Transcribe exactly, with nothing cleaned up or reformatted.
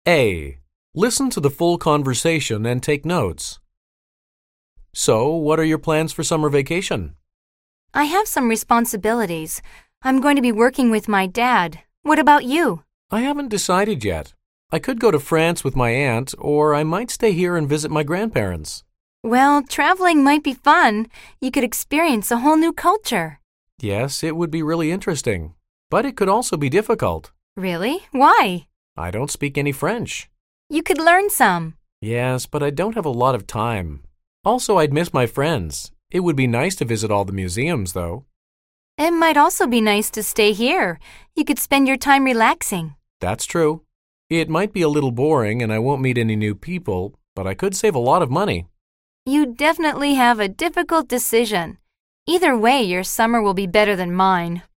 A. Listen to the full conversation and take notes. So, what are your plans for summer vacation? I have some responsibilities. I'm going to be working with my dad. What about you? I haven't decided yet. I could go to France with my aunt, or I might stay here and visit my grandparents. Well, traveling might be fun. You could experience a whole new culture. Yes, it would be really interesting. But it could also be difficult. Really? Why? I don't speak any French. You could learn some. Yes, but I don't have a lot of time. Also, I'd miss my friends. It would be nice to visit all the museums, though. It might also be nice to stay here. You could spend your time relaxing. That's true. It might be a little boring and I won't meet any new people, but I could save a lot of money. You definitely have a difficult decision. Either way, your summer will be better than mine.